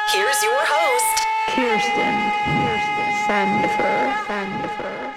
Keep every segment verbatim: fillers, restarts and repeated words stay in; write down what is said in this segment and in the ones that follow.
Here's your host, Kirsten, Kirsten Sandifer, Sandifer.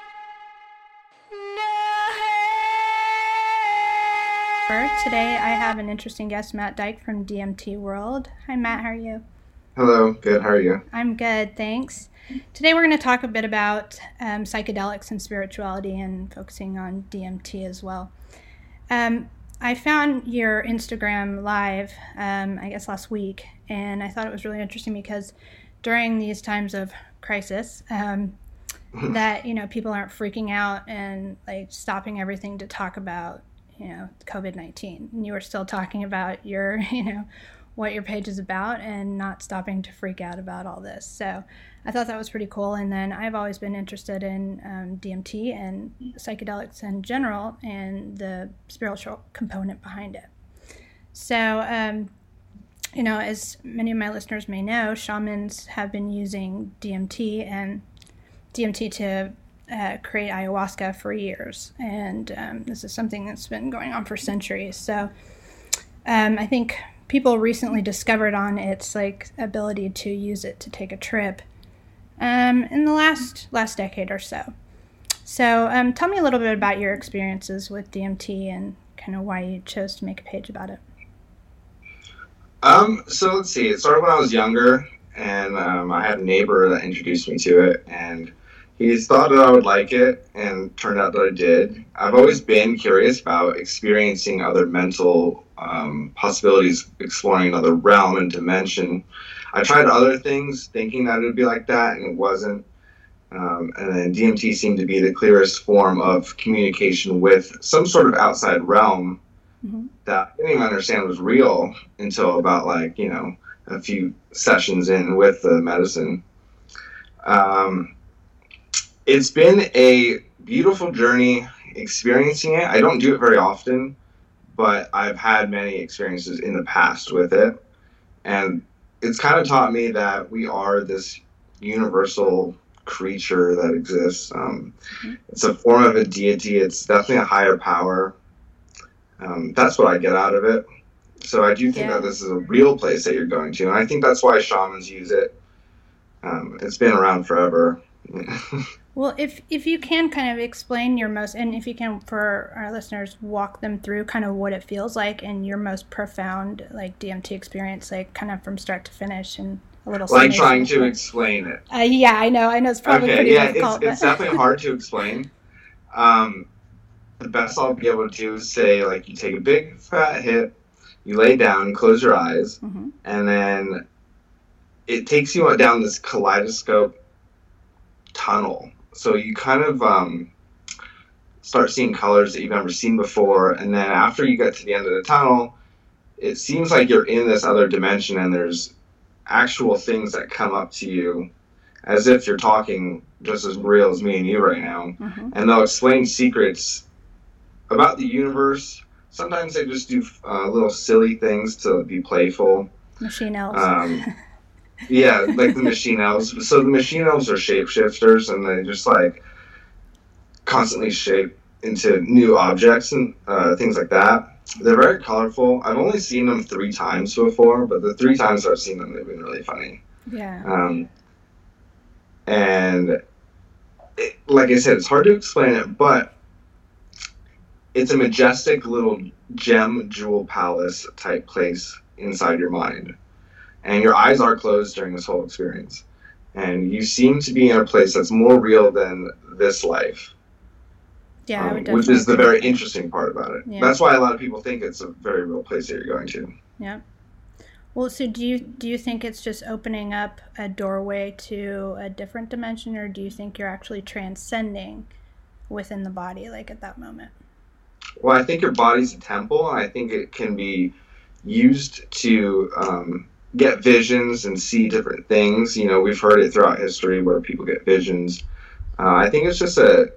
Today I have an interesting guest, Matt Dyke from D M T World. Hi Matt, how are you? Hello, good, how are you? I'm good, thanks. Today we're going to talk a bit about um, psychedelics and spirituality and focusing on D M T as well. Um, I found your Instagram live, um, I guess last week, and I thought it was really interesting because during these times of crisis, um, that, you know, people aren't freaking out and like stopping everything to talk about, you know, covid nineteen. And you were still talking about your, you know, what your page is about and not stopping to freak out about all this. So I thought that was pretty cool. And then I've always been interested in um, D M T and psychedelics in general and the spiritual component behind it. So, um, you know, as many of my listeners may know, shamans have been using D M T and D M T to uh, create ayahuasca for years. And um, this is something that's been going on for centuries. So um, I think people recently discovered on its like ability to use it to take a trip um, in the last last decade or so. So um, tell me a little bit about your experiences with D M T and kind of why you chose to make a page about it. Um, so let's see, it started when I was younger, and um, I had a neighbor that introduced me to it, and he thought that I would like it, and turned out that I did. I've always been curious about experiencing other mental um, possibilities, exploring another realm and dimension. I tried other things thinking that it would be like that, and it wasn't. Um, and then D M T seemed to be the clearest form of communication with some sort of outside realm mm-hmm. that I didn't even understand was real until about, like, you know, a few sessions in with the medicine. Um, it's been a beautiful journey experiencing it. I don't do it very often, but I've had many experiences in the past with it. And it's kind of taught me that we are this universal creature that exists. Um, mm-hmm. It's a form of a deity. It's definitely a higher power. Um, that's what I get out of it. So I do think yeah. that this is a real place that you're going to. And I think that's why shamans use it. Um, it's been around forever. Well, if if you can kind of explain your most, and if you can for our listeners, walk them through kind of what it feels like and your most profound like D M T experience, like kind of from start to finish and a little like trying to explain it. Uh, yeah, I know. I know it's probably okay, pretty yeah, difficult. It's, it's definitely hard to explain. Um, the best I'll be able to do is say, like, you take a big fat hit, you lay down, close your eyes, mm-hmm. and then it takes you down this kaleidoscope tunnel. So you kind of um, start seeing colors that you've never seen before, and then after you get to the end of the tunnel, it seems like you're in this other dimension, and there's actual things that come up to you as if you're talking just as real as me and you right now. Mm-hmm. And they'll explain secrets about the universe. Sometimes they just do uh, little silly things to be playful. Machine elves. Um, yeah, like the machine elves. So the machine elves are shapeshifters, and they just like constantly shape into new objects and uh, things like that. They're very colorful. I've only seen them three times before, but the three times I've seen them, they've been really funny. Yeah. Um, and it, like I said, it's hard to explain it, but it's a majestic little gem jewel palace type place inside your mind. And your eyes are closed during this whole experience. And you seem to be in a place that's more real than this life. Yeah, I would um, which is the very interesting part about it. Yeah. That's why a lot of people think it's a very real place that you're going to. Yeah. Well, so do you do you think it's just opening up a doorway to a different dimension, or do you think you're actually transcending within the body, like at that moment? Well, I think your body's a temple, and I think it can be used to um, get visions and see different things. You know, we've heard it throughout history where people get visions. Uh, I think it's just a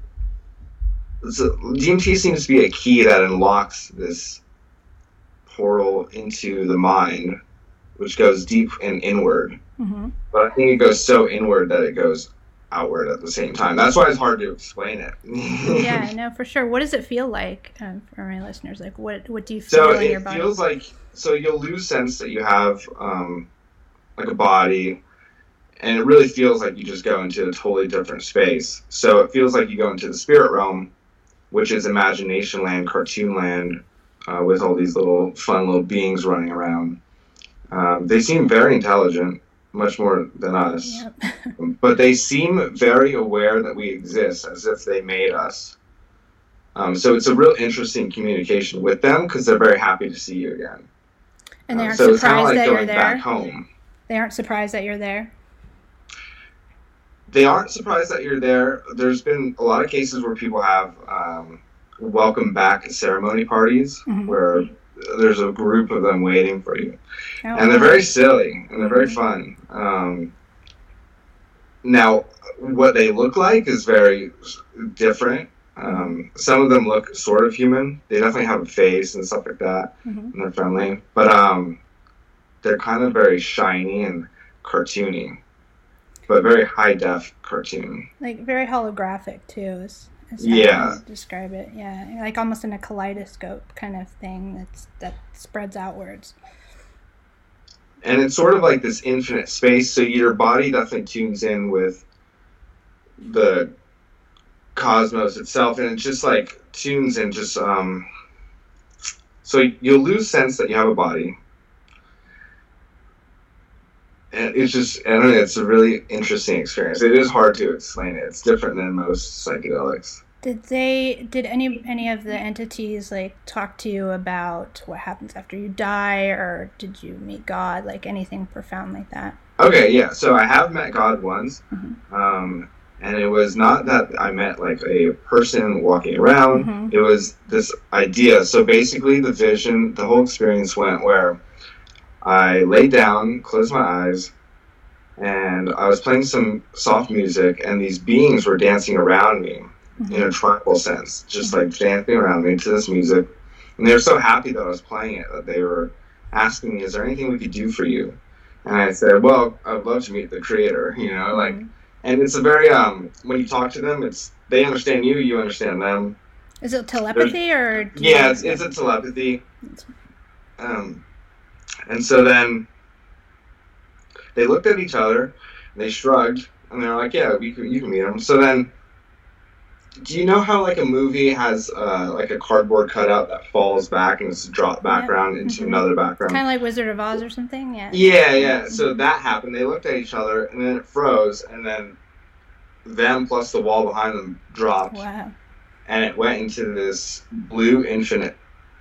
So D M T seems to be a key that unlocks this portal into the mind, which goes deep and inward. Mm-hmm. But I think it goes so inward that it goes outward at the same time. That's why it's hard to explain it. Yeah, no, for sure. What does it feel like um, for my listeners? Like, what what do you feel so in your body? So it feels like, so you'll lose sense that you have um, like a body, and it really feels like you just go into a totally different space. So it feels like you go into the spirit realm, which is imagination land, cartoon land, uh, with all these little fun little beings running around. Um, they seem very intelligent, much more than us. Yep. But they seem very aware that we exist, as if they made us. Um, so it's a real interesting communication with them, because they're very happy to see you again. And they Um, aren't so it's kind of surprised like that you're going there? back home. They aren't surprised that you're there? They aren't surprised that you're there. There's been a lot of cases where people have um, welcome back ceremony parties, Mhm. where there's a group of them waiting for you. Oh, And they're wow. very silly, and they're very fun. Um, now, what they look like is very different. Um, some of them look sort of human. They definitely have a face and stuff like that, Mhm. and they're friendly. But um, they're kind of very shiny and cartoony, but very high-def cartoon. Like very holographic too, is, is how Yeah. you describe it. Yeah, like almost in a kaleidoscope kind of thing that's that spreads outwards. And it's sort of like this infinite space, so your body definitely tunes in with the cosmos itself, and it just like tunes in just um so you'll lose sense that you have a body, and it's just, I don't know, it's a really interesting experience. It is hard to explain it. It's different than most psychedelics. Did they did any any of the entities like talk to you about what happens after you die, or did you meet God, like anything profound like that? Okay, yeah, so I have met God once. Mhm. um And it was not that I met like a person walking around. Mhm. It was this idea. So basically the vision, the whole experience went where I laid down, closed my eyes, and I was playing some soft music, and these beings were dancing around me Mhm. in a tribal sense, just like dancing around me to this music. And they were so happy that I was playing it that they were asking me, is there anything we could do for you? And I said, well, I would love to meet the creator, you know, like, Mhm. and it's a very, um, when you talk to them, it's, they understand you, you understand them. Is it telepathy or? do Yeah, you- it's, it's a telepathy. Um, and so then they looked at each other, they shrugged, and they're like, yeah, we can, you can meet him. So then, do you know how like a movie has uh, like a cardboard cutout that falls back and it's a drop background Yeah. into Mhm. another background? Kind of like Wizard of Oz or something, yeah. Yeah, yeah. So that happened. They looked at each other, and then it froze, and then them plus the wall behind them dropped, Wow. and it went into this blue infinite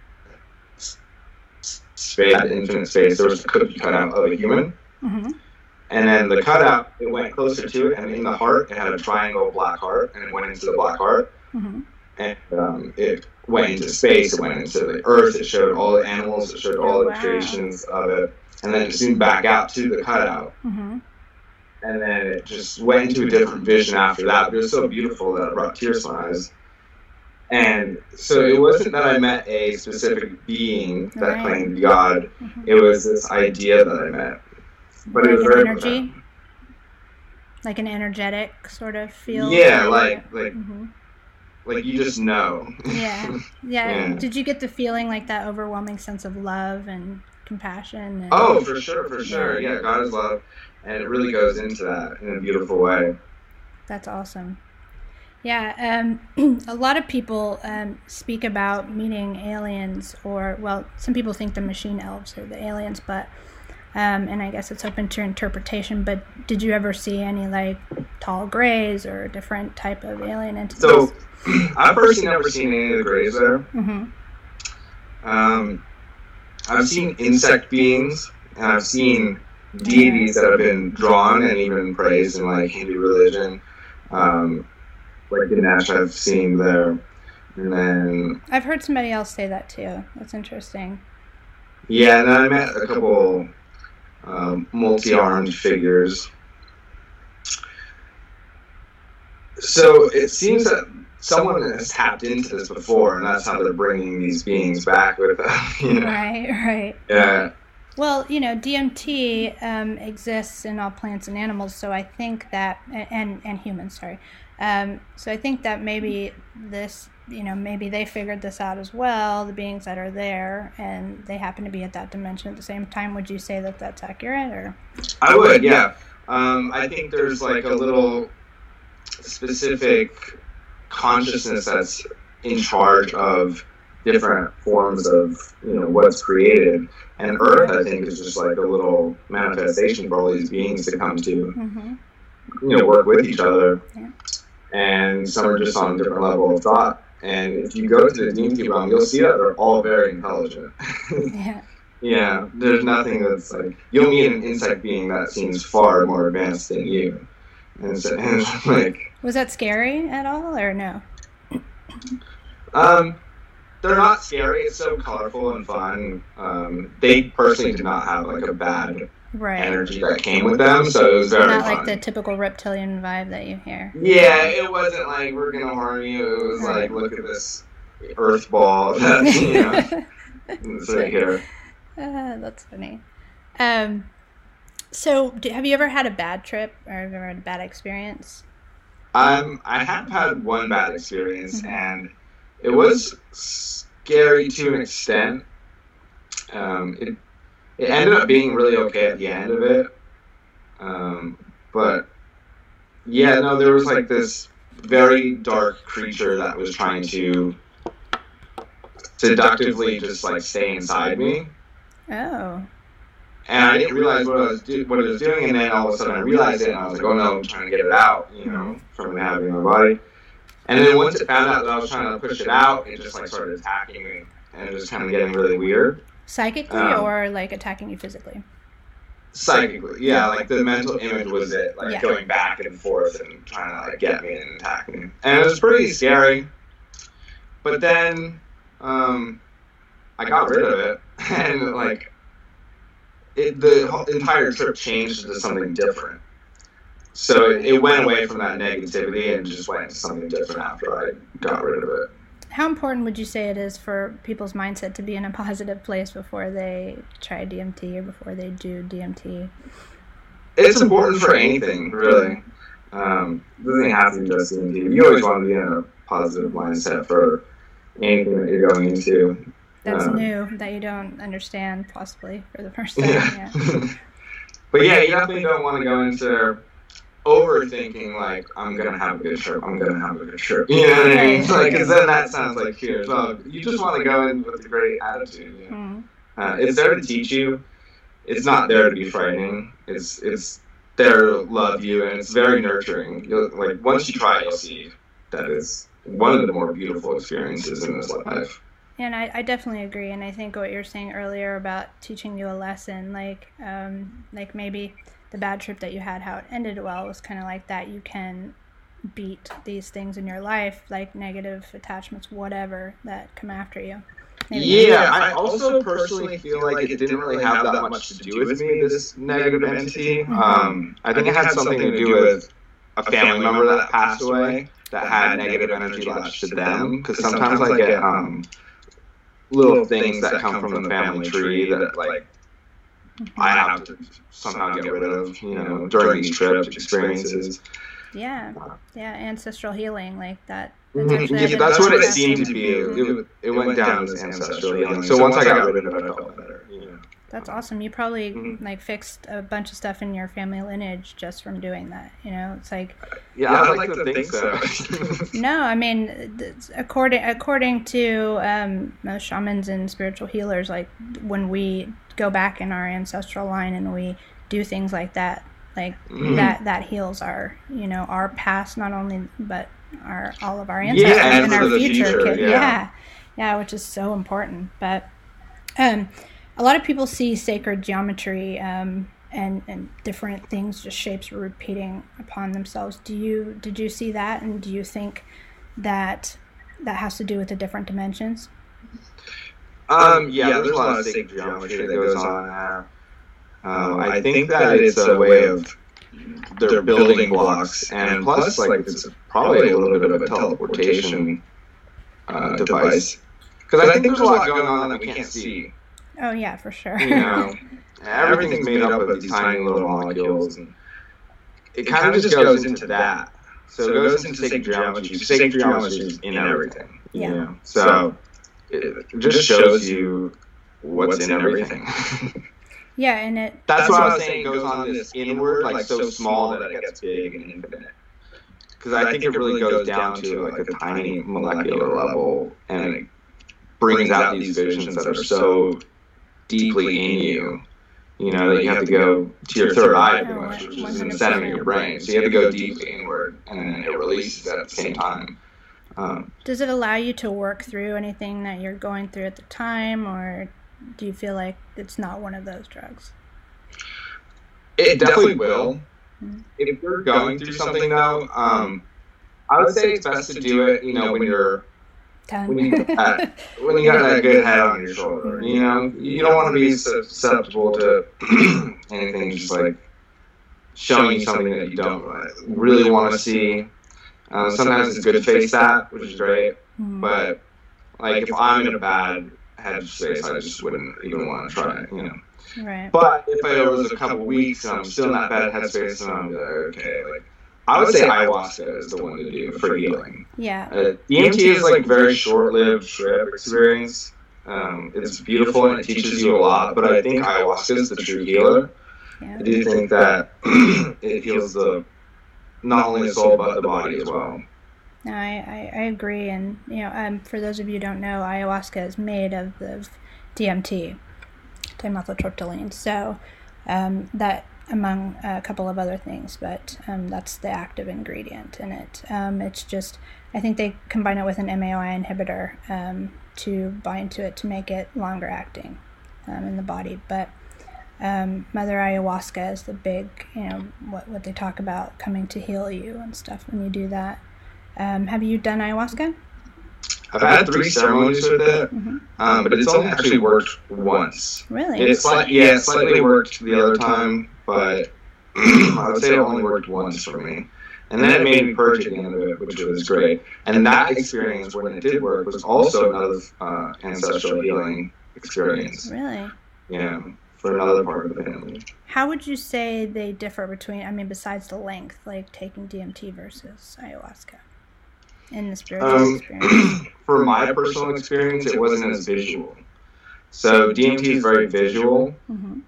space. Infinite space. There was a cookie cutout of a human, Mhm. and then the cutout, it went closer to it, and in the heart, it had a triangle black heart, and it went into the black heart, Mhm. and um, it went into space. It went into the earth. It showed all the animals. It showed all the Wow. creations of it. And then it zoomed back out to the cutout. Mhm. And then it just went into a different vision after that. But it was so beautiful that it brought tears to my eyes. And so it wasn't that I met a specific being that Right. claimed God. Mhm. It was this idea that I met. But it Like was an very energy, profound. like an energetic sort of feel. Yeah, like like Mhm. like you just know. Yeah. yeah, Yeah. Did you get the feeling like that overwhelming sense of love and compassion? And, Oh, for sure, for sure. Yeah, God is love, and it really goes into that in a beautiful way. That's awesome. Yeah, um, a lot of people um, speak about meeting aliens, or, well, some people think the machine elves are the aliens, but, um, and I guess it's open to interpretation, but did you ever see any, like, tall grays or different type of alien entities? So, I've personally never seen any of the grays there. Mm-hmm. Um, I've seen insect beings, and I've seen deities that have been drawn and even praised in like Hindu religion. Um, like Ganesh, I've seen there, and then I've heard somebody else say that too. That's interesting. yeah, and then I met a couple um, multi-armed figures. So it seems that someone has tapped into this before, and that's how they're bringing these beings back with them. You know? Right, right. Yeah. Well, you know, D M T um, exists in all plants and animals, so I think that, and and humans, sorry. Um, so I think that maybe this, you know, maybe they figured this out as well, the beings that are there, and they happen to be at that dimension at the same time. Would you say that that's accurate, or? I would, yeah. Um, I think there's like a little specific consciousness that's in charge of different forms of, you know, what's created. And Earth, I think, is just like a little manifestation for all these beings to come to, Mm-hmm. you know, work with each other. Yeah. And some are just on a different level of thought. And if you go to the D M T realm, you'll see that they're all very intelligent. Yeah. Yeah, there's nothing that's like, you'll meet an insect being that seems far more advanced than you. And it's, and it's like... Was that scary at all, or no? Um, they're not scary. It's so colorful and fun. Um, they personally did not have like a bad Right. energy that came with them, so it was very Not fun. like the typical reptilian vibe that you hear. Yeah, it wasn't like, we're gonna harm you. It was like, look at this earth ball that, you know, it's right here. Uh, that's funny. Um, so, do, have you ever had a bad trip, or have you ever had a bad experience? Um, I have had one bad experience, Mhm. and it was scary to an extent. Um, it it ended up being really okay at the end of it. Um, but yeah, no, there was like this very dark creature that was trying to seductively just like stay inside me. Oh. And I didn't realize what I was do- what it was doing, and then all of a sudden I realized it, and I was like, oh no, I'm trying to get it out, you know, from it having my body. And then once it found out that I was trying to push it out, it just like started attacking me, and it was kind of getting really weird. Psychically, Um, or like attacking you physically? Psychically, yeah, like the mental image was it, like Yeah. going back and forth and trying to like get me and attack me. And it was pretty scary. But then um, I got rid of it, and like it, the whole entire trip changed into something different. So it, it went away from that negativity and just went into something different after I got rid of it. How important would you say it is for people's mindset to be in a positive place before they try D M T or before they do D M T? It's important for anything, really. Um, it doesn't have to be just D M T. You always want to be in a positive mindset for anything that you're going into. That's um, new, that you don't understand possibly for the first time. Yeah. Yeah. But yeah, you definitely don't want to go into overthinking like, I'm going to have a good trip, I'm going to have a good trip. You know what I mean? Like, because then that sounds like fear as well. You just want to go in with a great attitude. You know? Mm. uh, it's there to teach you. It's not there to be frightening. It's it's there to love you, and it's very nurturing. You'll, like, once you try it, you'll see that is one of the more beautiful experiences in this life. And I, I definitely agree, and I think what you were saying earlier about teaching you a lesson, like um, like maybe the bad trip that you had, how it ended well, was kind of like that. You can beat these things in your life, like negative attachments, whatever, that come after you. Maybe Yeah, I also personally feel like it didn't really have that much to do with me, this negative entity. Um, I think it had something to do with a family member that passed away that had negative energy latched to them, because sometimes I get um, little things that come from the family tree that, like, I have to somehow get rid of, you know, during these trips, experiences. Yeah, yeah, ancestral healing, like that. Mm-hmm. Yeah, that's what it seemed to be. It, it went down as ancestral healing. So once I got rid of it, I felt better. You know. That's awesome. You probably Mhm. like fixed a bunch of stuff in your family lineage just from doing that. You know, it's like Yeah, I like to think so. no. I mean, it's- according according to um, most shamans and spiritual healers, like when we go back in our ancestral line and we do things like that, like Mhm. that that heals our you know our past, not only but our all of our ancestors Yeah, and and for our the future. future, kid- yeah. yeah, yeah, which is so important. But um. A lot of people see sacred geometry um, and and different things, just shapes repeating upon themselves. Do you did you see that, and do you think that that has to do with the different dimensions? Um, yeah, there's a lot of sacred geometry that goes on there. Um, I think that it's a way of their building blocks, and plus, like, it's probably a little bit of a teleportation uh, device. Because I think there's a lot going on that we can't see. Oh yeah, for sure. You know, everything's made up of these tiny little molecules, and it kind of just goes into that. So it goes into sacred geometry. Sacred geometry is in everything. You Yeah. know? So it just shows you what's in everything. Yeah, and it. That's why I was saying it goes on this inward, like so small that it gets big and infinite. Because I think it really goes down to like a tiny molecular level, and it brings out these visions that are so deeply in you, you know, that you have to go to your third eye, pretty much, which is in the center of your brain. So you have to go deeply inward, and then it releases at the same time. Um, Does it allow you to work through anything that you're going through at the time, or do you feel like it's not one of those drugs? It definitely will. Mm-hmm. If you're going through something, though, um, I would say it's best to do it, you know, when you're when you uh, when you got that good head on your shoulder. You know, you don't want to be susceptible to anything just like showing you something that you don't really want to see. Uh, sometimes it's good to face that, which is great. Mm-hmm. But like if I'm in a bad headspace, I just wouldn't even want to try it. You know. Right. But if it was a couple weeks and I'm still in that bad headspace, and I'm like, okay, like I would say ayahuasca is the one to do for healing. Yeah. Uh, D M T is like very short-lived trip experience. Um, it's beautiful and it teaches you a lot, but I think ayahuasca is the true healer. Yeah. I do think that it heals the not only the soul but the body as well. No, I, I, I agree, and you know, um, for those of you who don't know, ayahuasca is made of the D M T, dimethyltryptamine. So um, that, among a couple of other things, but um, that's the active ingredient in it. Um, it's just, I think they combine it with an M A O I inhibitor um, to bind to it to make it longer acting um, in the body. But um, Mother Ayahuasca is the big, you know, what, what they talk about coming to heal you and stuff when you do that. Um, have you done ayahuasca? I've had three ceremonies with it, mm-hmm. um, but it's only actually worked once. Really? It's like, yeah, it slightly worked the other time, but I would say it only worked once for me. And then it made me purge at the end of it, which was great. And that experience, when it did work, was also another uh, ancestral healing experience. Really? Yeah, for another part of the family. How would you say they differ between, I mean, besides the length, like taking D M T versus ayahuasca in the spiritual um, experience? For my personal experience, it wasn't as visual. So D M T is very visual. Mm-hmm.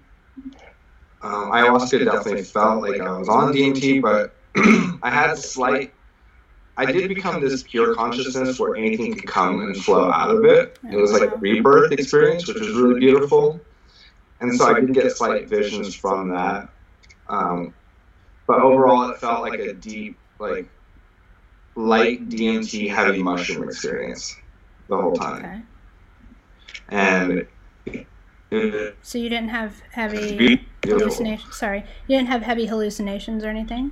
Um, ayahuasca definitely felt like I was on D M T, but I had slight, I did become this pure consciousness where anything could come and flow out of it. It was like a rebirth experience, which was really beautiful. And so I did get slight visions from that. Um, but overall, it felt like a deep, like, light D M T heavy mushroom experience the whole time. Okay. And it, so you didn't have heavy hallucinations? Sorry, you didn't have heavy hallucinations or anything?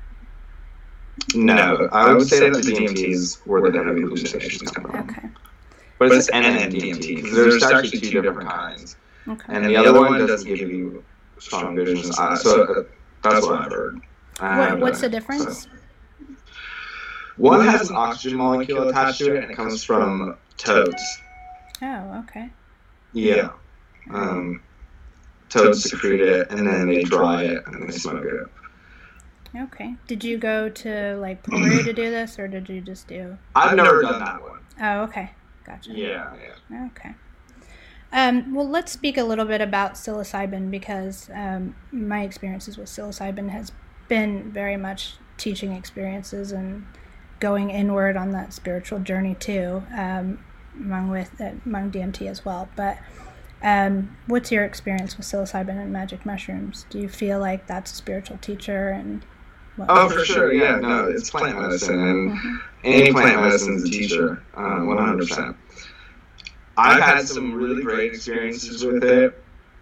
No, I would say that the D M Ts were the heavy hallucinations come from. Okay. But it's N M D M T, because there's actually two different kinds. Okay. And the other one doesn't give you strong visions. Uh, so that's what I've heard. What, what's the difference? So. One has an oxygen molecule attached to it, and it comes from toads. Oh, okay. Yeah. Um, toads secrete it, and then they dry it, and they smoke it. Okay. Did you go to, like, Peru to do this, or did you just do... I've never done that one. Oh, okay. Gotcha. Yeah, yeah. Okay. Um, well, let's speak a little bit about psilocybin, because um, my experiences with psilocybin has been very much teaching experiences and going inward on that spiritual journey too, um, among with uh, among D M T as well. But um, what's your experience with psilocybin and magic mushrooms? Do you feel like that's a spiritual teacher? And what oh, for sure, yeah. No, it's plant medicine, and mm-hmm. any plant medicine is a teacher, um, one hundred percent. I've had some really great experiences with it.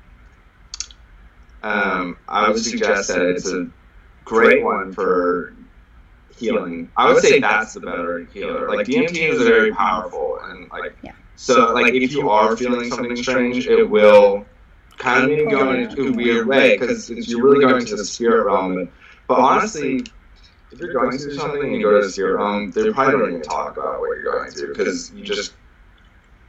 Um, I would suggest that it's a great one for healing. I would say that's the better healer. Like D M T is very powerful, and like yeah. so, like if you are feeling something strange, it will kind of make you go in a weird way because you're really going to the spirit realm. But honestly, if you're going through something and you go to the spirit realm, they probably don't even talk about what you're going through because you just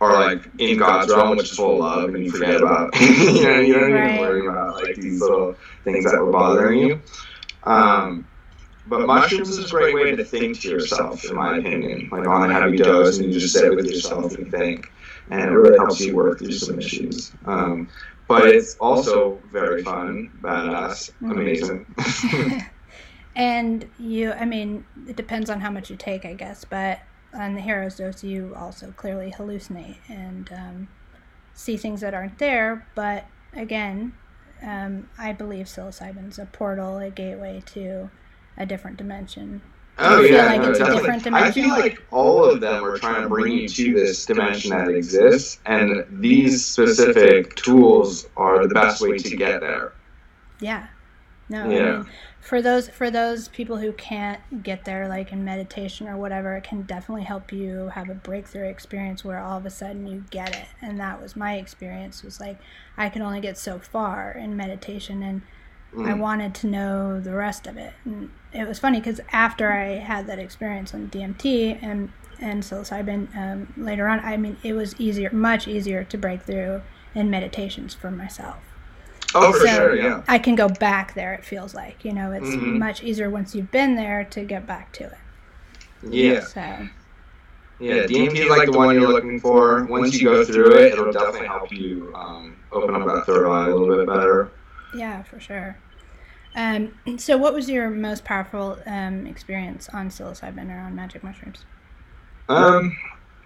are like in God's realm, which is full of love, and you forget about you know you don't Right. even worry about like these little things that were bothering you. Um, but mushrooms is a great way to think to yourself, in my opinion. Like on a heavy dose, and you just sit with yourself and think, and it really helps you work through some issues. Um, but it's also very fun, badass, amazing. And you, I mean, it depends on how much you take, I guess, but on the hero's dose, you also clearly hallucinate and um, see things that aren't there. But again, um, I believe psilocybin's a portal, a gateway to a different dimension. Do Oh you feel yeah, like no, it's a definitely. different I dimension? feel like all of them are trying to bring you to this dimension that exists, and these specific tools are the best way to get there. Yeah. No, Yeah. I mean, for those for those people who can't get there, like in meditation or whatever, it can definitely help you have a breakthrough experience where all of a sudden you get it. And that was my experience. Was like I could only get so far in meditation, and I wanted to know the rest of it. And it was funny because after I had that experience on D M T and and psilocybin um, later on, I mean, it was easier, much easier to break through in meditations for myself. Oh, for So sure, yeah. I can go back there, it feels like. You know, it's Mhm. much easier once you've been there to get back to it. Yeah. So, Yeah, D M T is like the one you're looking for. Once you go through it, it'll definitely help you um, open up that third eye a little bit better. yeah, for sure. Um, so what was your most powerful um, experience on psilocybin or on magic mushrooms? Um,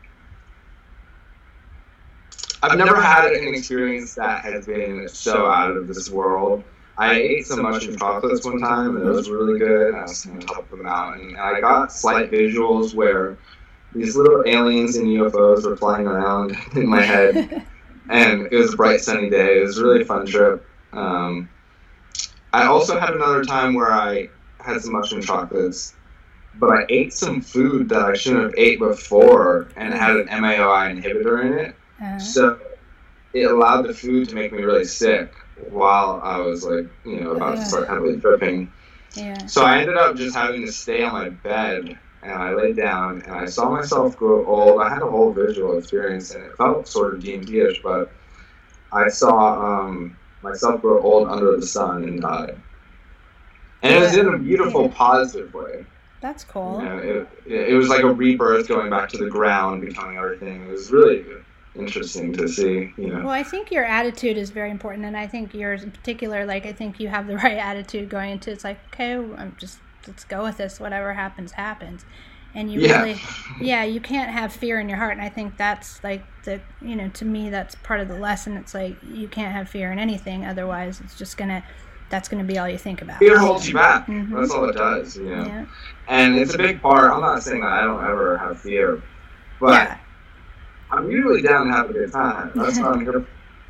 I've never had an experience that has been so out of this world. I ate some mushroom chocolates one time, and it was really good. I was on top of the mountain, and I got slight visuals where these little aliens and U F Os were flying around in my head, and it was a bright sunny day. It was a really fun trip. Um, I also had another time where I had some mushroom chocolates, but I ate some food that I shouldn't have ate before, and it had an M A O I inhibitor in it. Uh, So it allowed the food to make me really sick while I was like, you know, about to start heavily tripping. yeah. So I ended up just having to stay on my bed, and I laid down, and I saw myself grow old. I had a whole visual experience, and it felt sort of D M T-ish, but I saw um, myself grow old under the sun and die. And it was in a beautiful, positive way. That's cool. You know, it, it, it was like a rebirth, going back to the ground, becoming everything. It was really interesting to see, you know. Well, I think your attitude is very important, and I think yours in particular, like, I think you have the right attitude going into it's like, okay, I'm just, let's go with this. Whatever happens, happens. And you Yeah. really, yeah, you can't have fear in your heart. And I think that's like the, you know, to me, that's part of the lesson. It's like, you can't have fear in anything. Otherwise, it's just going to, that's going to be all you think about. Fear holds you back. Mhm. That's all it does, you know. Yeah. And it's a big part. I'm not saying that I don't ever have fear, but Yeah. I'm usually down to have a good time. That's what I'm here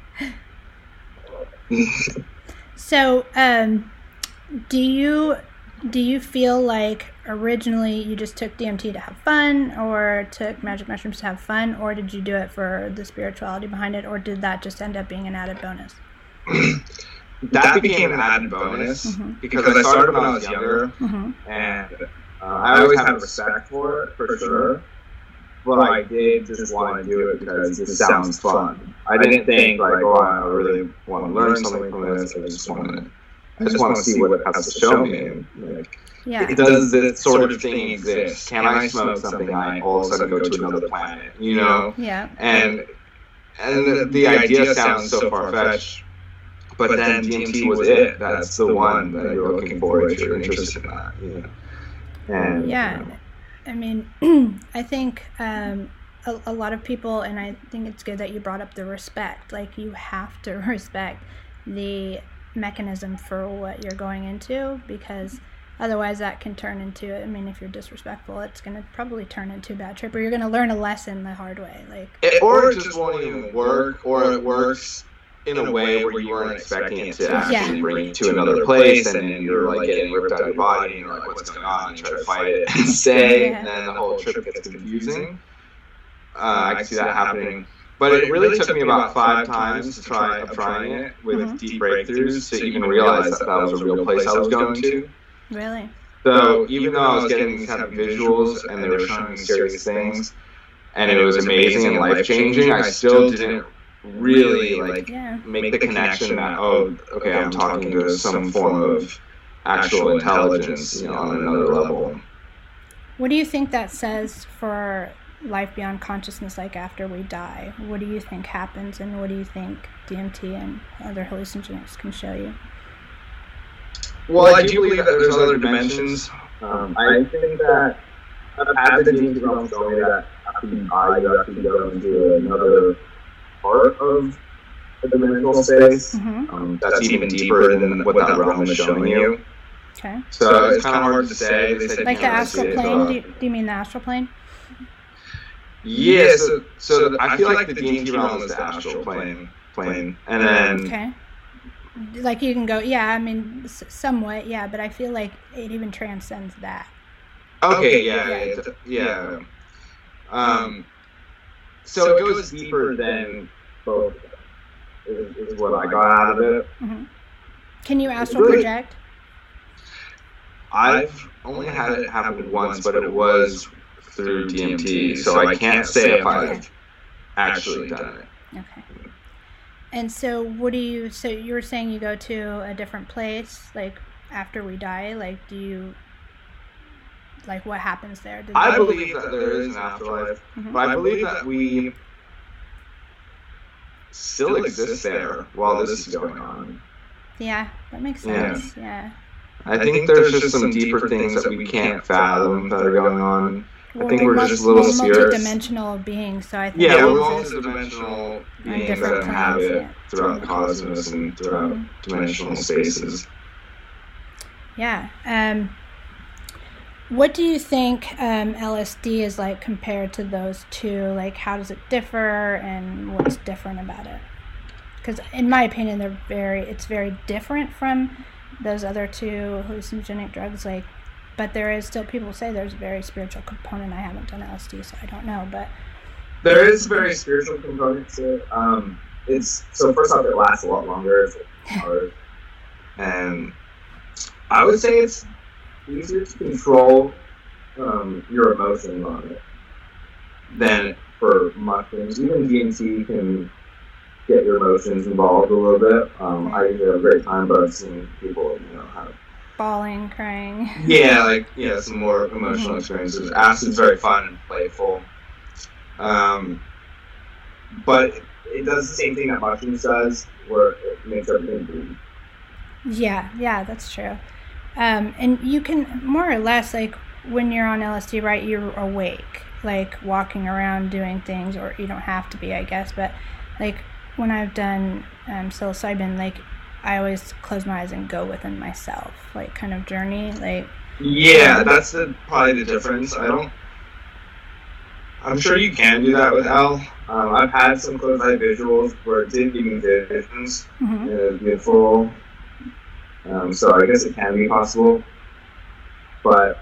for. So, um, do you do you feel like originally you just took D M T to have fun, or took magic mushrooms to have fun, or did you do it for the spirituality behind it, or did that just end up being an added bonus? That became an added bonus Mhm. because I started when I was younger, Mm-hmm. and uh, I always had respect for it, for sure. But I did just want to do it because it sounds fun. I didn't think like, oh, I really want to learn something from this. I just want to, I just want to see what it has to show me. And, like, Yeah. does this sort of thing exist? Can I smoke something? I all of a sudden go to another planet, you know? Yeah. And and the, the idea sounds so far fetched, but then D M T was it. That's the one that you're looking for if you're interested in that. You know? And Yeah. you know, I mean, I think um, a, a lot of people, and I think it's good that you brought up the respect. Like, you have to respect the mechanism for what you're going into, because otherwise that can turn into, I mean, if you're disrespectful, it's going to probably turn into a bad trip, or you're going to learn a lesson the hard way. Like, it, or it just won't even work, or it works in a way where you weren't expecting it to actually Yeah. bring you to another place, and then you're like getting ripped out of your body, and you're like, what's going on? And you try to fight it and stay, Yeah. and then the whole trip gets confusing. Uh, I can see that happening. But it really took me about five times to try of trying it with Mhm. deep breakthroughs to even realize that that was a real place I was going to. really? So even though I was getting these kind of visuals and they were showing me serious things, and it was amazing and life changing, I still didn't really like Yeah. make the connection that, oh, okay, I'm talking to some form of actual intelligence, you know, on another level. What do you think that says for life beyond consciousness, like after we die? What do you think happens, and what do you think D M T and other hallucinogens can show you? Well, I do believe that there's other dimensions. Um, I think that I've had the D M T realm show me that after you die, you actually go into another part of the dimensional space. Mm-hmm. Um, that's even deeper than what that realm is showing you. Okay. So it's kind of hard to say. They said Like you the can't see astral it, plane? uh, Do you, do you mean the astral plane? Yeah, so, so I feel like the D M T realm is the astral plane, plane, and then Okay. Like you can go, yeah, I mean, s- somewhat, yeah, but I feel like it even transcends that. okay, yeah, yeah, yeah, yeah. Um, so it goes deeper than both. Is, is what I got out of it. hmm Can you astral Really? project? I've only had it happen once, but it was through D M T, so I can't say if I've actually done it. Okay. And so what do you, so you were saying you go to a different place, like after we die, like do you, like what happens there? Did I they- believe that there is an afterlife, Mhm. but I believe that we still exist there while this is going on. Yeah, that makes Yeah. sense, yeah. I think there's just some deeper things that we can't fathom that are going on. I think Well, we're mul- just little we're spirits. multi-dimensional beings, so I think Yeah, we we're exist- multi-dimensional beings different that inhabit planes, yeah. throughout the cosmos and throughout Mhm. dimensional spaces. Yeah. Um, what do you think um, L S D is like compared to those two? Like, how does it differ, and what's different about it? Because, in my opinion, they're very. It's very different from those other two hallucinogenic drugs. Like, but there is still people say there's a very spiritual component. I haven't done L S D, so I don't know. But There is a very spiritual component to it. Um, it's so first off, it lasts a lot longer. It's hard, and I would say it's easier to control um, your emotions on it than for mushrooms. Even D M T can get your emotions involved a little bit. Um, I usually have a great time, but I've seen people, you know, have bawling, crying. yeah, like yeah, some more emotional experiences. Acid's very fun and playful, um, but it, it does the same thing that mushrooms does, where it makes everything breathe. Yeah, yeah, that's true. Um, and you can more or less, like when you're on L S D, right? You're awake, like walking around doing things, or you don't have to be, I guess. But like when I've done um, psilocybin, like I always close my eyes and go within myself, like kind of journey, like. Yeah, that's the, probably the difference. I don't. I'm sure you can do that with L. Um, I've had some close eye visuals where it did give me visions, Mhm. and it was beautiful. Um, so I guess it can be possible, but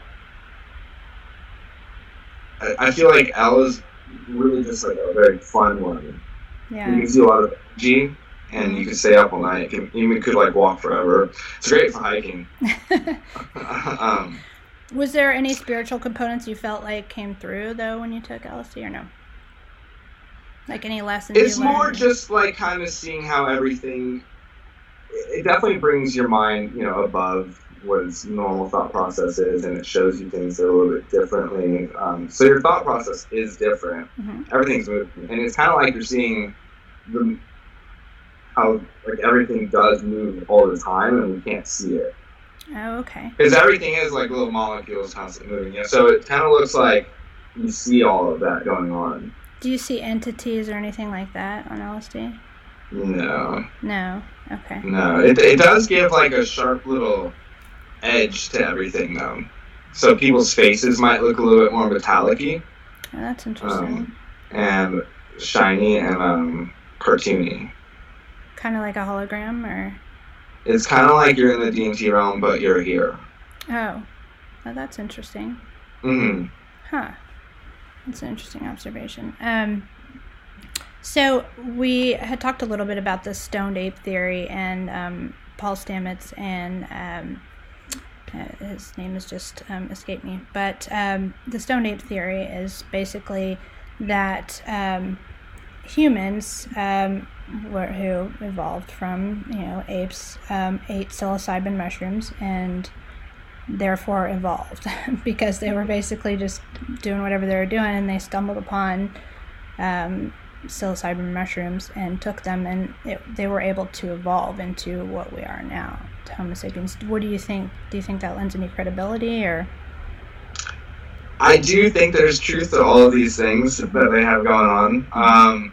I, I feel like L is really just like a very fun one. You Yeah. can see a lot of energy, and you can stay up all night. You can, you could like walk forever. It's great for hiking. um, Was there any spiritual components you felt like came through though when you took L S D, or no? Like any lessons? It's you more learned? just like kind of seeing how everything. It definitely brings your mind, you know, above what its normal thought process is, and it shows you things a little bit differently. Um, so your thought process is different. Mhm. Everything's moving, and it's kind of like you're seeing the how like everything does move all the time, and we can't see it Oh, okay. because everything is like little molecules constantly moving. Yeah, so it kind of looks like you see all of that going on. Do you see entities or anything like that on L S D? No. No. Okay. No, it, it does give like a sharp little edge to everything though. So people's faces might look a little bit more metallic-y Oh, that's interesting. um, and shiny and um, cartoony. Kind of like a hologram, or It's kind of like you're in the D M T realm, but you're here. oh, oh, that's interesting. hmm Huh. That's an interesting observation. Um, so we had talked a little bit about the stoned ape theory, and um, Paul Stamets, and um, uh, his name has just um, escaped me. But um, the stoned ape theory is basically that um, humans um, were, who evolved from, you know, apes um, ate psilocybin mushrooms and therefore evolved because they were basically just doing whatever they were doing, and they stumbled upon um, psilocybin mushrooms and took them, and it, they were able to evolve into what we are now, Homo sapiens. What do you think? Do you think that lends any credibility, or? I do think there's truth to all of these things that they have going on. Um,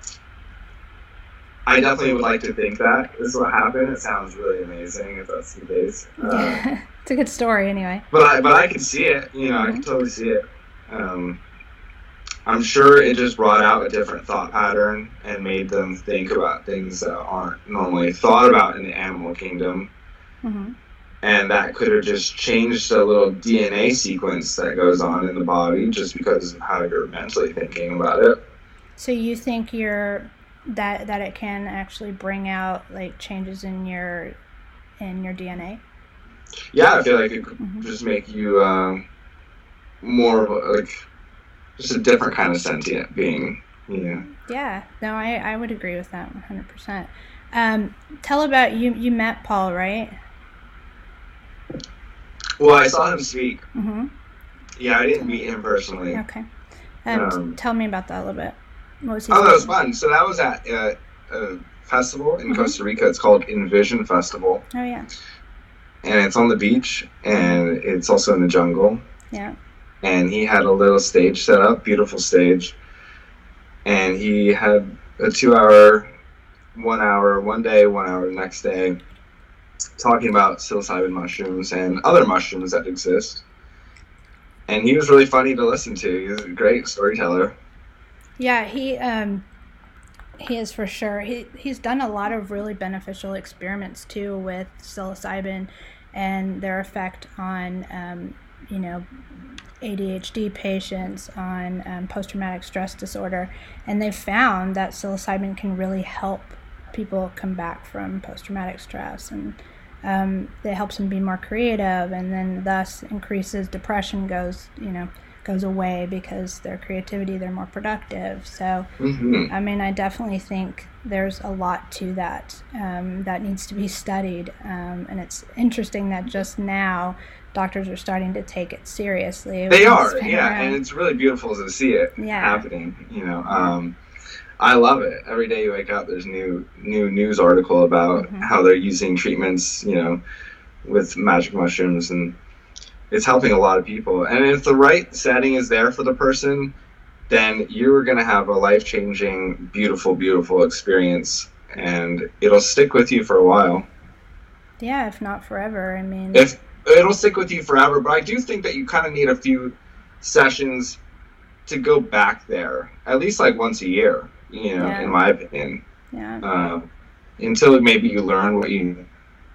I definitely would like to think that this is what happened. It sounds really amazing if that's the case. Uh, Yeah, it's a good story anyway. But I, but I can see it. You know, mm-hmm. I can totally see it. Um, I'm sure it just brought out a different thought pattern and made them think about things that aren't normally thought about in the animal kingdom. Mm-hmm. And that could have just changed a little D N A sequence that goes on in the body just because of how you're mentally thinking about it. So you think you're that that it can actually bring out like changes in your in your D N A? Yeah, I feel like it could mm-hmm. just make you um, more of a, like just a different kind of sentient being. You know? Yeah, no, I, I would agree with that one hundred percent. Um, tell about you. You met Paul, right? Well, I saw him speak. Mm-hmm. Yeah, I didn't meet him personally. Okay. Um, um, tell me about that a little bit. What was he oh, saying? That was fun. So that was at uh, a festival in mm-hmm. Costa Rica. It's called Envision Festival. Oh, yeah. And it's on the beach, and it's also in the jungle. Yeah. And he had a little stage set up, beautiful stage. And he had a two-hour, one hour, one day, one hour the next day, talking about psilocybin mushrooms and other mushrooms that exist. And he was really funny to listen to. He was a great storyteller. Yeah, he um, he is for sure. He he's done a lot of really beneficial experiments too with psilocybin and their effect on um, you know, A D H D patients, on um, post-traumatic stress disorder, and they found that psilocybin can really help people come back from post-traumatic stress, and um, it helps them be more creative, and then thus increases depression goes, you know, goes away because their creativity, they're more productive. So, mm-hmm. I mean, I definitely think there's a lot to that um, that needs to be studied, um, and it's interesting that just now doctors are starting to take it seriously. They are, yeah, around. And it's really beautiful to see it yeah. happening, you know. Um, I love it. Every day you wake up, there's new new news article about mm-hmm. how they're using treatments, you know, with magic mushrooms, and it's helping a lot of people. And if the right setting is there for the person, then you're going to have a life-changing, beautiful, beautiful experience, and it'll stick with you for a while. Yeah, if not forever. I mean, if it'll stick with you forever, but I do think that you kind of need a few sessions to go back there, at least like once a year. You know, yeah. in my opinion. Yeah. Uh, until maybe you learn what you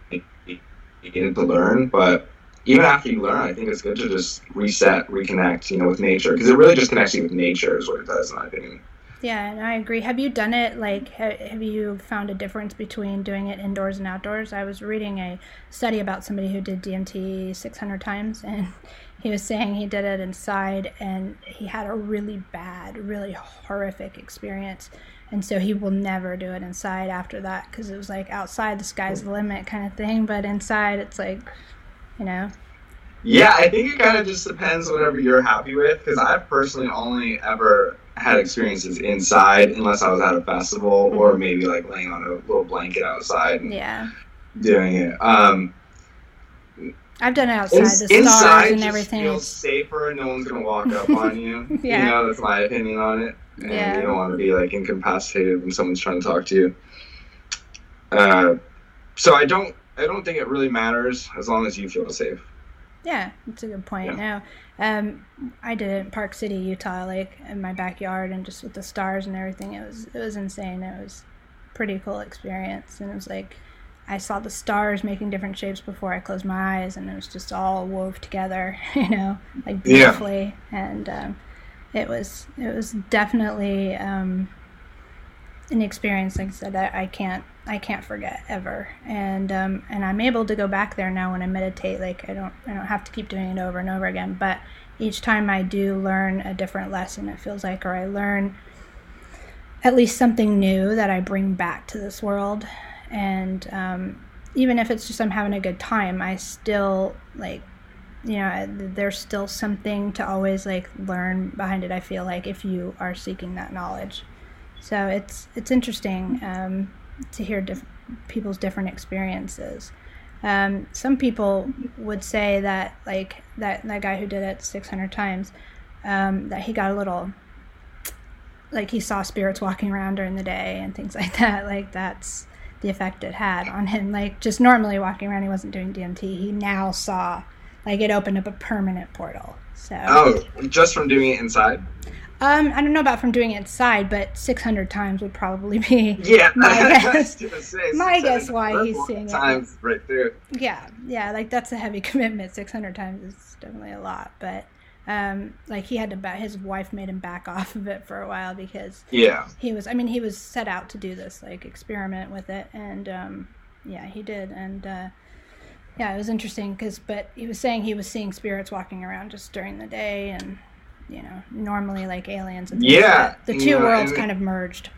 needed to learn, but even after you learn, I think it's good to just reset, reconnect, you know, with nature, because it really just connects you with nature, is what it does, in my opinion. Yeah, and I agree. Have you done it, like, have you found a difference between doing it indoors and outdoors? I was reading a study about somebody who did D M T six hundred times, and he was saying he did it inside, and he had a really bad, really horrific experience. And so he will never do it inside after that, because it was like outside the sky's the limit kind of thing, but inside it's like, you know. Yeah, I think it kind of just depends whatever you're happy with, because I've personally only ever had experiences inside, unless I was at a festival, mm-hmm. or maybe like laying on a little blanket outside and yeah. doing it. Um, I've done it outside, in, the inside stars and just everything. Feels safer, and no one's gonna walk up on you. Yeah. You know, that's my opinion on it. And yeah. you don't want to be like incapacitated when someone's trying to talk to you. Uh, so I don't, I don't think it really matters as long as you feel safe. Yeah, that's a good point. Yeah. No, um, I did it in Park City, Utah, like in my backyard, and just with the stars and everything. It was, it was insane. It was a pretty cool experience, and it was like, I saw the stars making different shapes before I closed my eyes, and it was just all wove together, you know, like beautifully. Yeah. And um, it was, it was definitely um, an experience. Like I said, I, I can't I can't forget ever, and um, and I'm able to go back there now when I meditate. Like I don't I don't have to keep doing it over and over again. But each time I do learn a different lesson, it feels like, or I learn at least something new that I bring back to this world. And um, even if it's just I'm having a good time, I still like, you know, there's still something to always like learn behind it. I feel like if you are seeking that knowledge, so it's it's interesting. Um, to hear diff- people's different experiences. Um, some people would say that, like, that, that guy who did it six hundred times, um, that he got a little, like, he saw spirits walking around during the day and things like that. Like, that's the effect it had on him. Like, just normally walking around, he wasn't doing D M T. He now saw, like, it opened up a permanent portal. So. Oh, just from doing it inside? Um, I don't know about from doing it inside, but six hundred times would probably be yeah, my guess. say, my guess why he's seeing it. Times right there. Yeah, yeah, like that's a heavy commitment. six hundred times is definitely a lot, but um, like he had to back. His wife made him back off of it for a while because yeah, he was. I mean, he was set out to do this like experiment with it, and um, yeah, he did, and uh, yeah, it was interesting because. But he was saying he was seeing spirits walking around just during the day and. You know, normally like aliens and things yeah, like the two know, worlds kind of merged.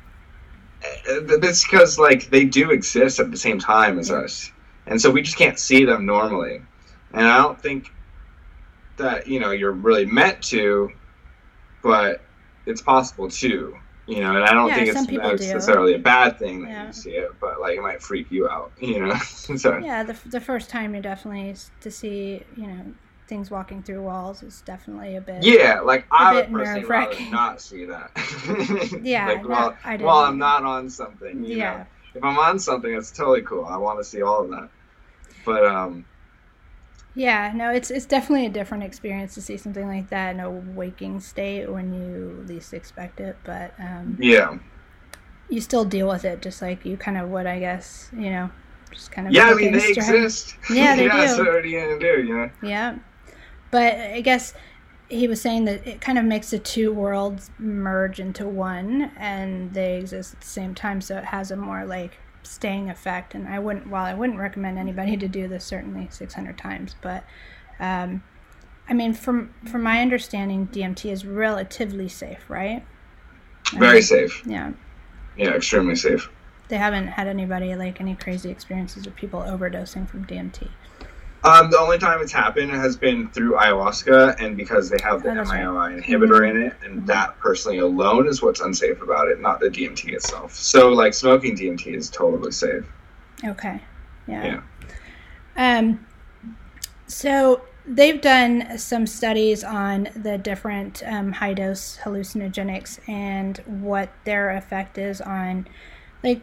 That's because like they do exist at the same time as yeah. us, and so we just can't see them normally. And I don't think that you know you're really meant to, but it's possible too. You know, and I don't yeah, think it's necessarily a bad thing that yeah. you see it, but like it might freak you out. You know, so yeah, the the first time you definitely to see you know. Things walking through walls is definitely a bit yeah like I would personally rather not see that yeah like no, while, I while I'm not on something you yeah know? If I'm on something it's totally cool. I want to see all of that, but um yeah no it's it's definitely a different experience to see something like that in a waking state when you least expect it, but um yeah you still deal with it just like you kind of would, I guess, you know, just kind of yeah I mean they exist yeah they yeah, do so what are you gonna do, you know? Yeah. But I guess he was saying that it kind of makes the two worlds merge into one, and they exist at the same time, so it has a more like staying effect. And I wouldn't, while I wouldn't recommend anybody to do this certainly six hundred times, but um, I mean, from from my understanding, D M T is relatively safe, right? Very I mean, safe. Yeah. Yeah, extremely safe. They haven't had anybody like any crazy experiences of people overdosing from D M T. Um, the only time it's happened has been through ayahuasca, and because they have the oh, M I O I right. inhibitor mm-hmm. in it, and mm-hmm. that personally alone is what's unsafe about it, not the D M T itself. So, like, smoking D M T is totally safe. Okay. Yeah. Yeah. Um. So they've done some studies on the different um, high-dose hallucinogenics and what their effect is on, like,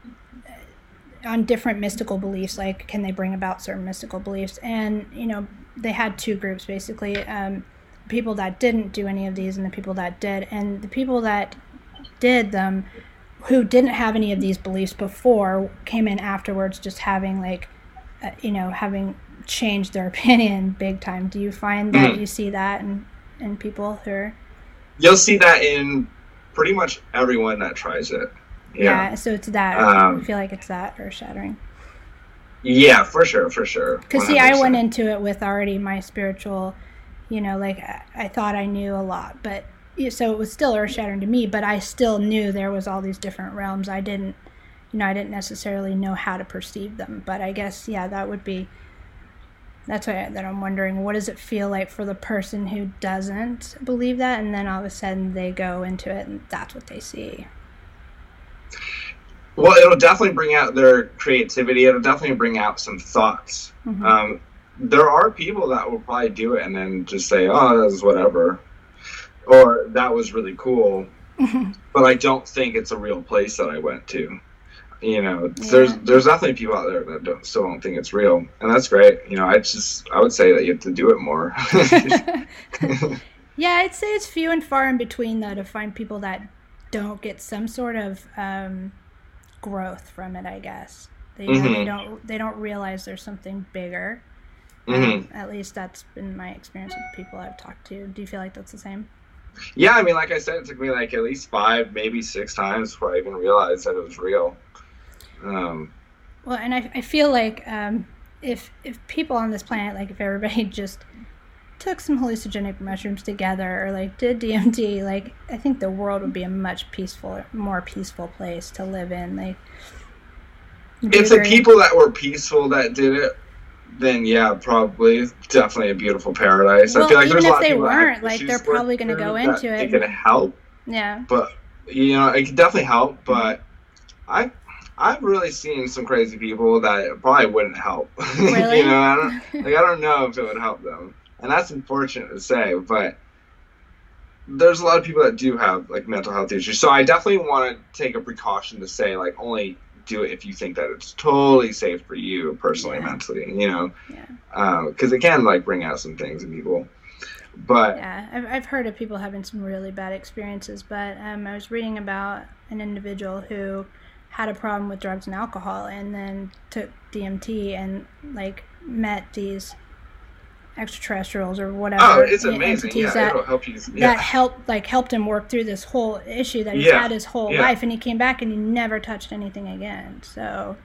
on different mystical beliefs, like can they bring about certain mystical beliefs. And you know, they had two groups basically, um, people that didn't do any of these and the people that did. And the people that did them, who didn't have any of these beliefs before, came in afterwards just having like uh, you know having changed their opinion big time. Do you find that mm-hmm. you see that in, in people who are... You'll see that in pretty much everyone that tries it. Yeah. yeah, so it's that. Um, I feel like it's that earth-shattering. Yeah, for sure, for sure. Because, see, I went into it with already my spiritual, you know, like, I, I thought I knew a lot. But, so it was still earth-shattering to me, but I still knew there was all these different realms. I didn't, you know, I didn't necessarily know how to perceive them. But I guess, yeah, that would be, that's why that I'm wondering, what does it feel like for the person who doesn't believe that? And then all of a sudden they go into it and that's what they see. Well, it'll definitely bring out their creativity. It'll definitely bring out some thoughts. Mm-hmm. Um, there are people that will probably do it and then just say, oh, that's whatever. Or that was really cool. Mm-hmm. But I don't think it's a real place that I went to. You know, yeah. there's there's definitely people out there that don't, still don't think it's real. And that's great. You know, I just, I would say that you have to do it more. Yeah, I'd say it's few and far in between, though, to find people that don't get some sort of um, growth from it, I guess. They, mm-hmm. they don't they don't realize there's something bigger. Mm-hmm. Um, at least that's been my experience with people I've talked to. Do you feel like that's the same? Yeah, I mean, like I said, it took me like at least five, maybe six times before I even realized that it was real. Um, well, and I, I feel like um, if if people on this planet, like if everybody just took some hallucinogenic mushrooms together or like did D M T, like I think the world would be a much peaceful, more peaceful place to live in. Like, if the people that were peaceful that did it, then yeah, probably definitely a beautiful paradise. Well, I feel like even there's a lot if they of people weren't, that like they're probably going to go into it. It can help. Yeah. But you know, it can definitely help. But I. I've really seen some crazy people that it probably wouldn't help. Really? You know, I don't, like I don't know if it would help them, and that's unfortunate to say. But there's a lot of people that do have like mental health issues, so I definitely want to take a precaution to say like only do it if you think that it's totally safe for you personally, yeah. mentally. You know, yeah, because uh, it can like bring out some things in people. But yeah, I've I've heard of people having some really bad experiences. But um, I was reading about an individual who had a problem with drugs and alcohol and then took D M T and like met these extraterrestrials or whatever. Oh, it's amazing. Entities yeah, that, it'll help you. Yeah. That helped like helped him work through this whole issue that he's yeah. had his whole yeah. life, and he came back and he never touched anything again. So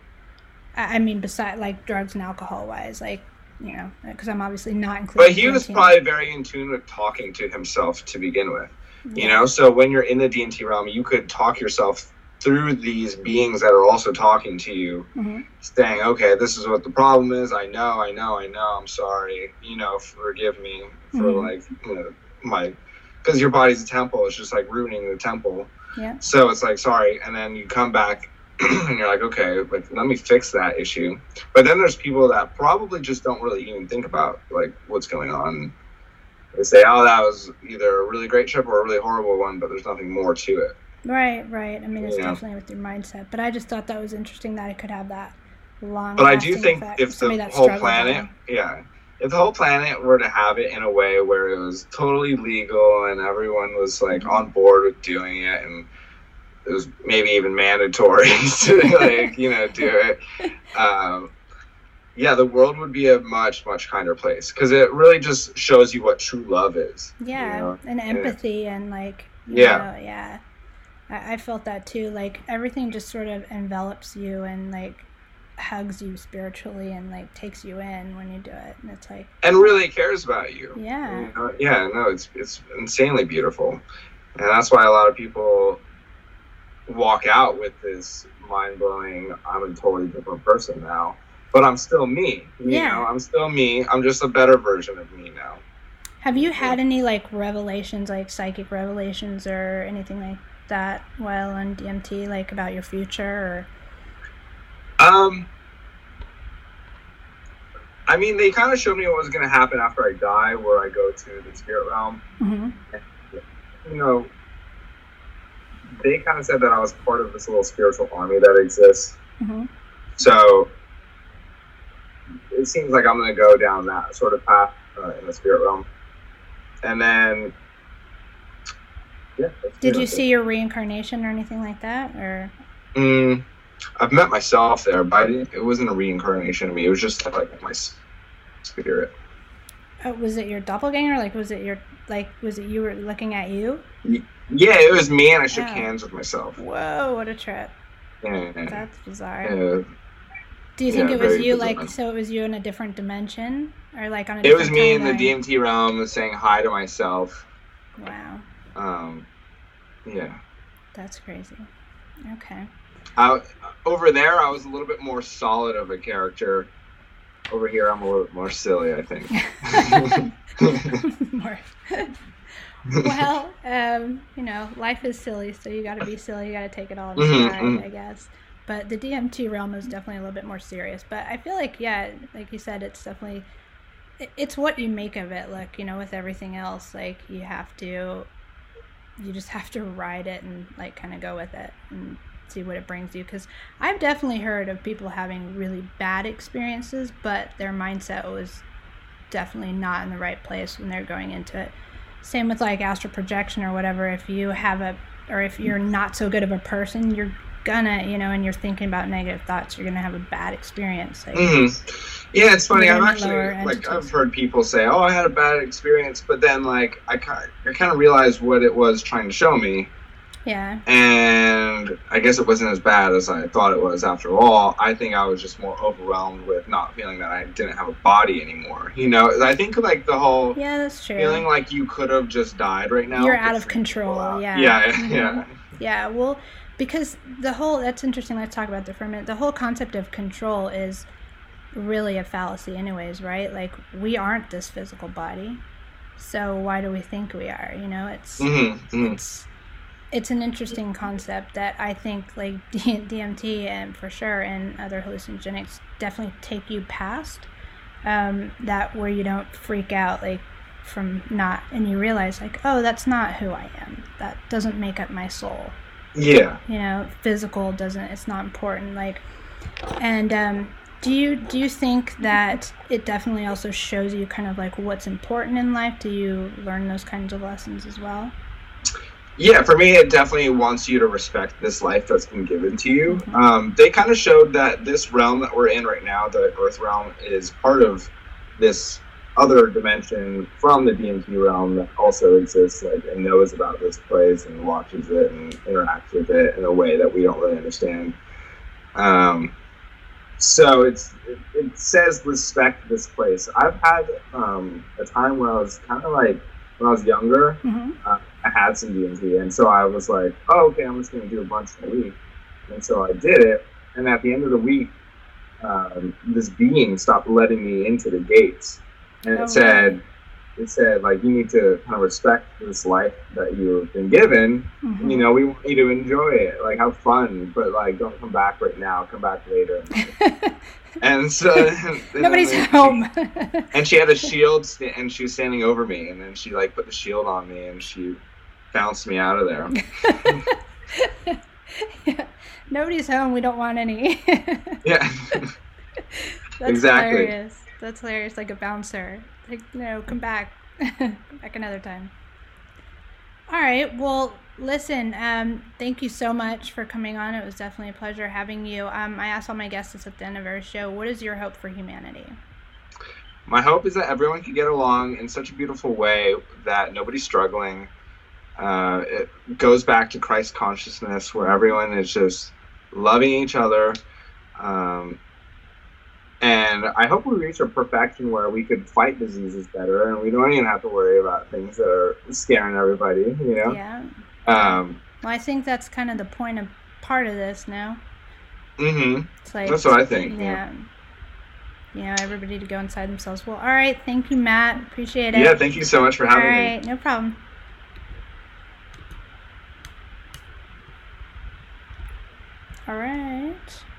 I mean, beside like drugs and alcohol wise, like, you know, because I'm obviously not including. But he was probably very in tune with talking to himself to begin with. Yeah. You know, so when you're in the D M T realm, you could talk yourself through these beings that are also talking to you, mm-hmm. saying, okay, this is what the problem is. I know, I know, I know. I'm sorry. You know, forgive me for mm-hmm. like, you know, my, because your body's a temple. It's just like ruining the temple. Yeah. So it's like, sorry. And then you come back and you're like, okay, like, let me fix that issue. But then there's people that probably just don't really even think about like what's going on. They say, oh, that was either a really great trip or a really horrible one, but there's nothing more to it. Right, right. I mean, it's yeah. definitely with your mindset. But I just thought that was interesting that it could have that long. But I do think effect. if Somebody the that whole struggled planet, on. yeah, if the whole planet were to have it in a way where it was totally legal and everyone was like on board with doing it, and it was maybe even mandatory to like you know do it, um, yeah, the world would be a much much kinder place because it really just shows you what true love is. Yeah, you know? and empathy and, and like you yeah, know, yeah. I felt that too. Like everything just sort of envelops you and like hugs you spiritually and like takes you in when you do it, and it's like and really cares about you. Yeah. You know? Yeah. No, it's it's insanely beautiful, and that's why a lot of people walk out with this mind blowing. I'm a totally different person now, but I'm still me. You yeah. know, I'm still me. I'm just a better version of me now. Have you had any like revelations, like psychic revelations or anything like that while on D M T, like about your future or um I mean they kind of showed me what was going to happen after I die, where I go to the spirit realm. mm-hmm. And, you know, they kind of said that I was part of this little spiritual army that exists. Mm-hmm. So it seems like I'm going to go down that sort of path uh, in the spirit realm. And then yeah, did you see your reincarnation or anything like that, or? Mm, I've met myself there, but I didn't, it wasn't a reincarnation of me. It was just like my spirit. Oh, was it your doppelganger? Like, was it your like? Was it you were looking at you? Yeah, it was me, and I shook oh. hands with myself. Whoa, what a trip! Yeah, that's bizarre. Yeah. Do you think yeah, it was you? bizarre. Like, so it was you in a different dimension, or like on a? It was me timeline? in the D M T realm saying hi to myself. Wow. Um. Yeah. That's crazy. Okay. I, over there, I was a little bit more solid of a character. Over here, I'm a little bit more silly, I think. more. Well, um, you know, life is silly, so you got to be silly. You got to take it all in stride, mm-hmm. I guess. But the D M T realm is definitely a little bit more serious. But I feel like, yeah, like you said, it's definitely, it's what you make of it. Look, you know, with everything else, like you have to. You just have to ride it and like kind of go with it and see what it brings you, because I've definitely heard of people having really bad experiences, but their mindset was definitely not in the right place when they're going into it. Same with like astral projection or whatever. If you have a, or if you're not so good of a person, you're gonna, you know, and you're thinking about negative thoughts, you're gonna have a bad experience. Like, mm-hmm. Yeah, it's funny. I've actually, like, entities. I've heard people say, "Oh, I had a bad experience," but then, like, I kind, I kind of realized what it was trying to show me, Yeah. And I guess it wasn't as bad as I thought it was after all. I think I was just more overwhelmed with not feeling that I didn't have a body anymore. You know, I think like the whole yeah, that's true. feeling like you could have just died right now. You're out of control. Out. Yeah. Yeah. Mm-hmm. Yeah. Yeah. Well, because the whole, that's interesting. Let's talk about that for a minute. The whole concept of control is really a fallacy anyways, right? Like, we aren't this physical body. So why do we think we are? You know, it's, mm-hmm. Mm-hmm. it's, it's an interesting concept that I think like D M T and for sure and other hallucinogenics definitely take you past um, that, where you don't freak out like from not, and you realize like, oh, that's not who I am. That doesn't make up my soul. Yeah. You know, physical doesn't, it's not important. Like, and um, do you, do you think that it definitely also shows you kind of like what's important in life? Do you learn those kinds of lessons as well? Yeah, for me, it definitely wants you to respect this life that's been given to you. Mm-hmm. Um, they kind of showed that this realm that we're in right now, the Earth realm, is part of this other dimension from the D M T realm that also exists, like, and knows about this place and watches it and interacts with it in a way that we don't really understand. Um, so it's it, it says respect this place. I've had um, a time where I was kind of like, when I was younger, mm-hmm. uh, I had some D M T, and so I was like, oh, okay, I'm just going to do a bunch a week. And so I did it, and at the end of the week, um, this being stopped letting me into the gates. And it oh, said, really? it said, like, you need to kind of respect this life that you've been given. Mm-hmm. You know, we want you to enjoy it, like, have fun, but, like, don't come back right now, come back later. And so and nobody's then home. She, and she had a shield, st- and she was standing over me, and then she like put the shield on me, and she bounced me out of there. Yeah. Nobody's home. We don't want any. Yeah. That's exactly. hilarious. That's hilarious. Like a bouncer. Like, no, come back. Come back another time. All right. Well, listen, um, thank you so much for coming on. It was definitely a pleasure having you. Um, I ask all my guests this at the end of our show. What is your hope for humanity? My hope is that everyone can get along in such a beautiful way that nobody's struggling. Uh, it goes back to Christ consciousness, where everyone is just loving each other. Um, and I hope we reach a perfection where we could fight diseases better, and we don't even have to worry about things that are scaring everybody, you know? Yeah. Um, well, I think that's kind of the point of part of this now. Mm-hmm. It's like, that's what I think. Yeah. You know, everybody to go inside themselves. Well, all right. Thank you, Matt. Appreciate it. Yeah, thank you so much for having me. All me. right. No problem. All right.